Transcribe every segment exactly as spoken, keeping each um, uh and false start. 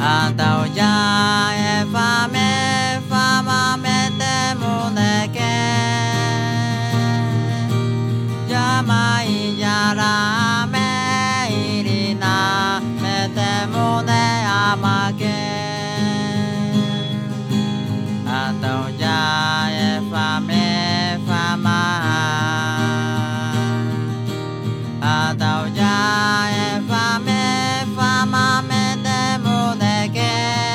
a tàu ya e fa me fa ma me te mu ne ke ya mai ya ra me iri na me te mu ne a ma ke a tàu ya e fa me fa ma a tàu ya e fa me fa ma me te mu ne ke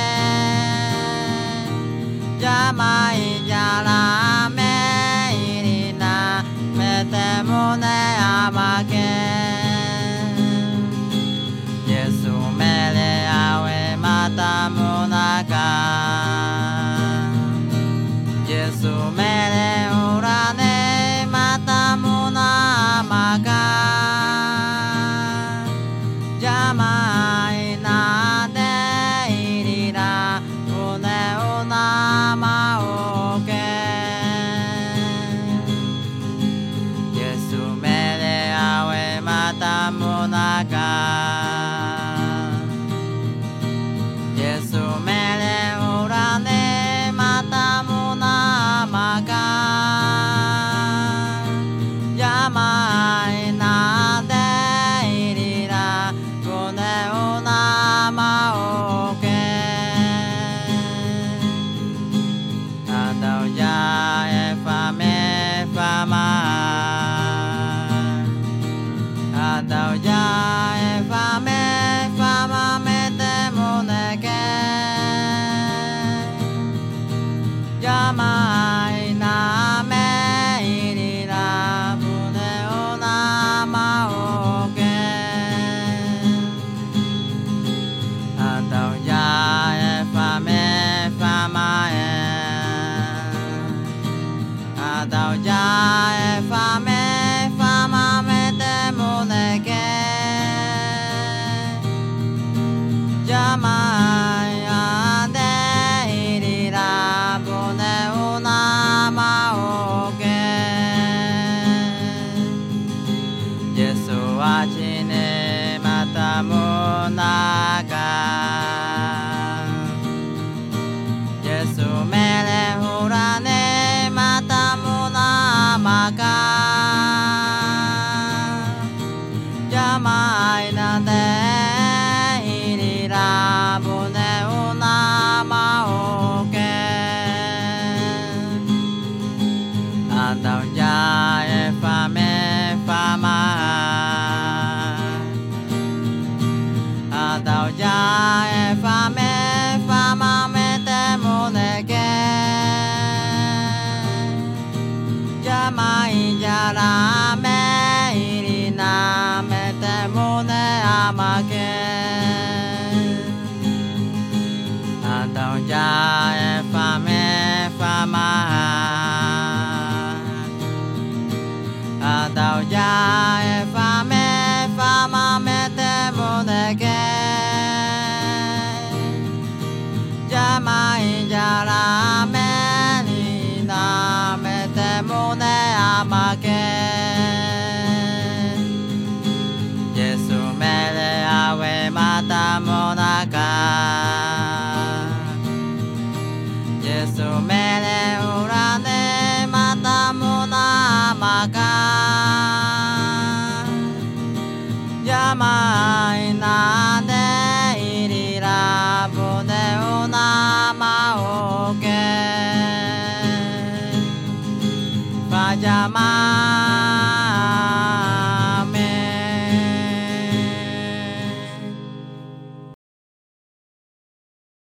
ya mai ya ra me iri na me te mu ne a ma ke Yesu me le awe mata mu na ka Yesu me le ora ne mata mu na ma ka ya mai na de iri na mu ne o na ma o ke Yesu me le awe mata mu na ka Yesu me le ora ne mata mu na ma ka ya mai na de iri na mu ne o na ma o ke a tàu ya e fa me fa ma a tàu ya e fa me fa ma me te mu ne ke ya mai na me iri na mu ne o na ma o ke a tàu ya e fa me fa ma e a tàu ya e fa me fa ma me te mu ne ke ya mai